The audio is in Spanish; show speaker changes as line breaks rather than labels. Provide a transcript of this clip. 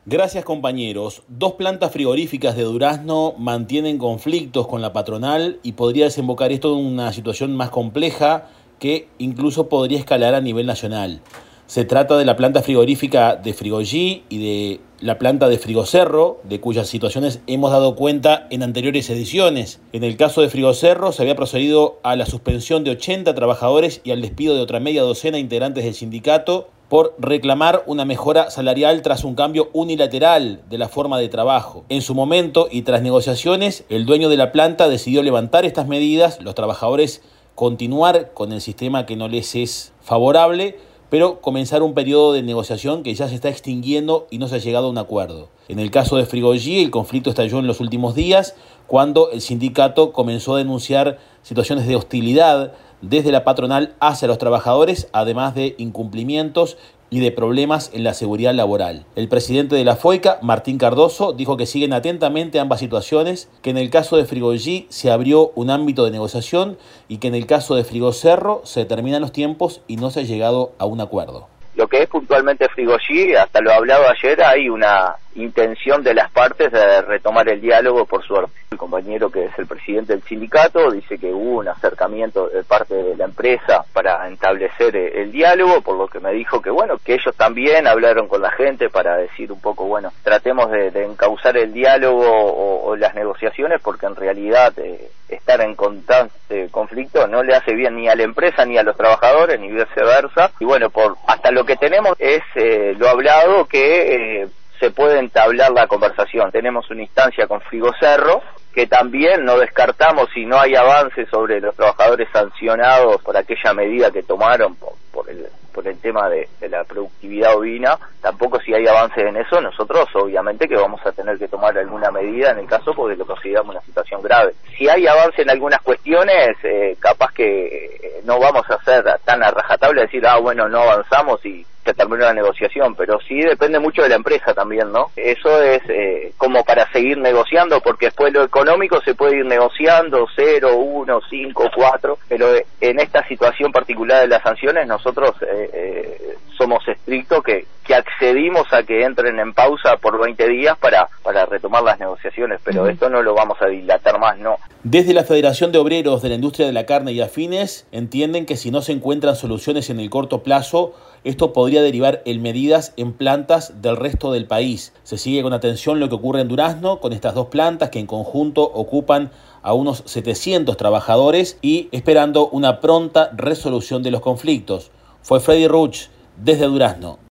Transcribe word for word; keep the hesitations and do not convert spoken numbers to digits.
Gracias, compañeros. Dos plantas frigoríficas de Durazno mantienen conflictos con la patronal y podría desembocar esto en una situación más compleja que incluso podría escalar a nivel nacional. Se trata de la planta frigorífica de Frigollí y de la planta de Frigocerro, de cuyas situaciones hemos dado cuenta en anteriores ediciones. En el caso de Frigocerro se había procedido a la suspensión de ochenta trabajadores y al despido de otra media docena de integrantes del sindicato por reclamar una mejora salarial tras un cambio unilateral de la forma de trabajo. En su momento y tras negociaciones, el dueño de la planta decidió levantar estas medidas, los trabajadores continuar con el sistema que no les es favorable, pero comenzar un periodo de negociación que ya se está extinguiendo y no se ha llegado a un acuerdo. En el caso de Frigollí, el conflicto estalló en los últimos días, cuando el sindicato comenzó a denunciar situaciones de hostilidad desde la patronal hacia los trabajadores, además de incumplimientos y de problemas en la seguridad laboral. El presidente de la FOICA, Martín Cardoso, dijo que siguen atentamente ambas situaciones, que en el caso de Frigollí se abrió un ámbito de negociación y que en el caso de Frigocerro se determinan los tiempos y no se ha llegado a un acuerdo.
Lo que es puntualmente Frigollí, hasta lo hablado ayer, hay una intención de las partes de retomar el diálogo, por suerte. El compañero que es el presidente del sindicato dice que hubo un acercamiento de parte de la empresa para establecer el diálogo, por lo que me dijo que bueno, que ellos también hablaron con la gente para decir un poco, bueno, tratemos de, de encauzar el diálogo o, o las negociaciones, porque en realidad eh, estar en constante conflicto no le hace bien ni a la empresa ni a los trabajadores, ni viceversa. Y bueno, por hasta lo que tenemos es eh, lo hablado que eh, se puede entablar la conversación. Tenemos una instancia con Frigocerro, que también no descartamos si no hay avance sobre los trabajadores sancionados por aquella medida que tomaron por, por el por el tema de, de la productividad ovina. Tampoco si hay avance en eso, nosotros obviamente que vamos a tener que tomar alguna medida en el caso porque lo consideramos una situación grave. Si hay avance en algunas cuestiones, eh, capaz que no vamos a ser tan a rajatabla decir, ah bueno, no avanzamos y se terminó la negociación, pero sí depende mucho de la empresa también, ¿no? Eso es eh, como para seguir negociando, porque después lo económico se puede ir negociando, cero, uno, cinco, cuatro, pero en esta situación particular de las sanciones nosotros eh, eh, somos estrictos que, que accedimos a que entren en pausa por veinte días para, para retomar las negociaciones, pero uh-huh. Esto no lo vamos a dilatar más, ¿no?
Desde la Federación de Obreros de la Industria de la Carne y afines entienden que si no se encuentran soluciones en el corto plazo, esto podría derivar en medidas en plantas del resto del país. Se sigue con atención lo que ocurre en Durazno con estas dos plantas que en conjunto ocupan a unos setecientos trabajadores y esperando una pronta resolución de los conflictos. Fue Freddy Ruch desde Durazno.